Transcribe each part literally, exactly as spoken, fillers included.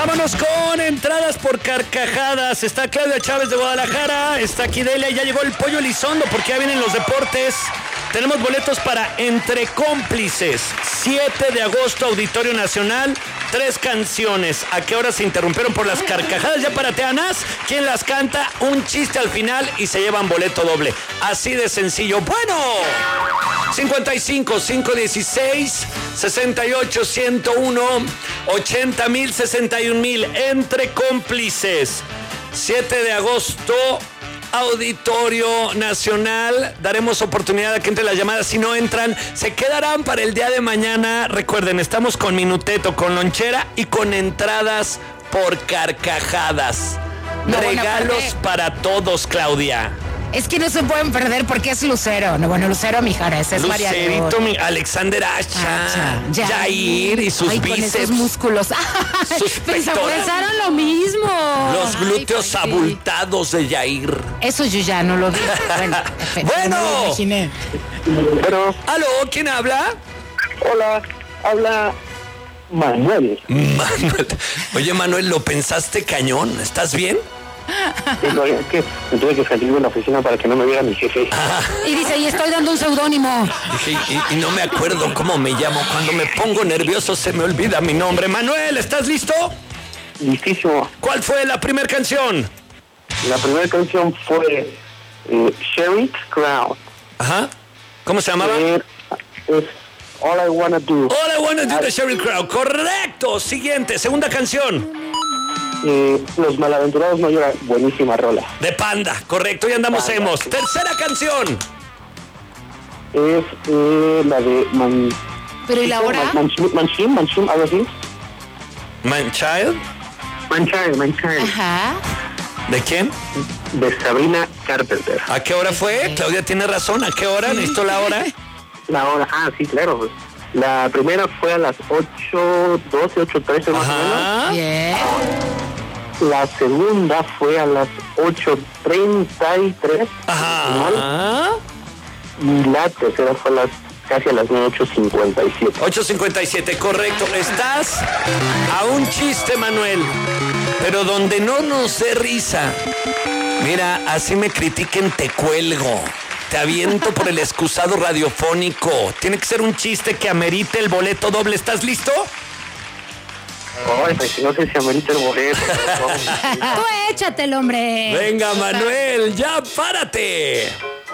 vámonos con entradas por carcajadas. Está Claudia Chávez de Guadalajara, está aquí Delia, ya llegó el Pollo Elizondo porque ya vienen los deportes. Tenemos boletos para Entre Cómplices, siete de agosto, Auditorio Nacional, tres canciones. ¿A qué hora se interrumpieron por las carcajadas? Ya para Teanas, ¿quién las canta? Un chiste al final y se llevan boleto doble. Así de sencillo. Bueno, cincuenta y cinco, quinientos dieciséis, sesenta y ocho, ciento uno, ochenta mil, sesenta y un mil. Entre Cómplices, siete de agosto, Auditorio Nacional. Daremos oportunidad a que entre las llamadas. Si no entran, se quedarán para el día de mañana. Recuerden, estamos con Minuteto, con lonchera y con entradas por carcajadas. No, regalos bueno, para todos, Claudia. Es que no se pueden perder porque es Lucero. No, bueno, Lucero Mijares, es María. Lucerito, mi Alexander Acha, Acha Yair, Yair y sus ay, bíceps. Con esos músculos. Sus pensaron lo mismo. Los glúteos ay, abultados de Yair. Eso yo ya no lo vi. Bueno, bueno. No lo imaginé. Pero, ¿aló? ¿Quién habla? Hola, habla Manuel. Manuel. Oye, Manuel, ¿lo pensaste cañón? ¿Estás bien? No, es que me tuve que salir de la oficina para que no me viera mi jefe. Ah. Y dice, y estoy dando un seudónimo. Dije, y, y no me acuerdo cómo me llamo. Cuando me pongo nervioso se me olvida mi nombre. Manuel, ¿estás listo? Listísimo. ¿Cuál fue la primera canción? La primera canción fue eh, Sheryl Crow. Ajá. ¿Cómo se llamaba? Eh, es All I Wanna Do. All I Wanna Do de Sheryl Crow. Correcto. Siguiente, segunda canción. Eh, Los Malaventurados No Lloran, buenísima rola. De Panda, correcto, y andamos Panda. hemos. Tercera canción. Es eh, la de Man... ¿Pero y la hora? Manchim, Manchim, Manchim, algo así. Manchild. Manchild, Manchild. Ajá. ¿De quién? De Sabrina Carpenter. ¿A qué hora fue? Claudia tiene razón, ¿a qué hora? ¿Necesito la hora? La hora, ah, sí, claro, pues. La primera fue a las ocho doce, ocho trece más o menos. Bien. La segunda fue a las ocho treinta y tres. Ajá. Y la tercera fue a las casi a las ocho cincuenta y siete. ocho cincuenta y siete, correcto. Estás a un chiste, Manuel. Pero donde no nos dé risa. Mira, así me critiquen, te cuelgo. Te aviento por el excusado radiofónico. Tiene que ser un chiste que amerite el boleto doble. ¿Estás listo? Ay, pues no sé si amerita el boleto. Tú échatelo, hombre. Venga, Manuel, ya párate.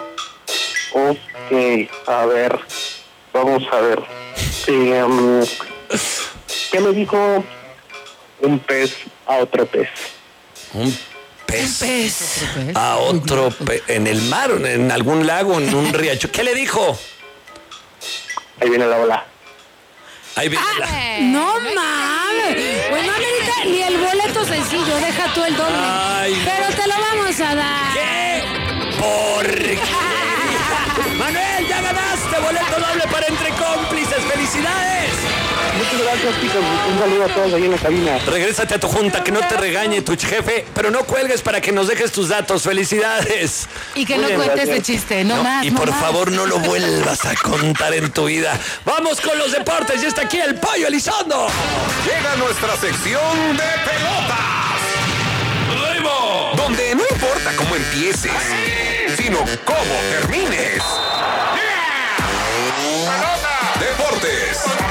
Ok, a ver. Vamos a ver. Eh, um, ¿Qué le dijo un pez a otro pez? Un pez. Un pez. A otro pez. En el mar, en algún lago, en un riacho. ¿Qué le dijo? Ahí viene la ola. Ahí viene la... No mames. Bueno, ahorita ni el boleto sencillo, deja tú el doble. Ay, pero te lo vamos a dar. ¿qué? ¿Por qué? Manuel, ya ganaste boleto doble para Entre Cómplices. ¡Felicidades! Muchas gracias, chicos. Un saludo a todos ahí en la cabina. Regrésate a tu junta, que no te regañe tu jefe, pero no cuelgues para que nos dejes tus datos. ¡Felicidades! Y que Muy no bien, cuentes gracias. ese chiste, no, No, más. y no por más. favor, no lo vuelvas a contar en tu vida. ¡Vamos con los deportes! ¡Ya está aquí el Pollo Elizondo! Llega nuestra sección de pelotas. Donde no importa cómo empieces, sino cómo termines. ¡Pelota! Deportes.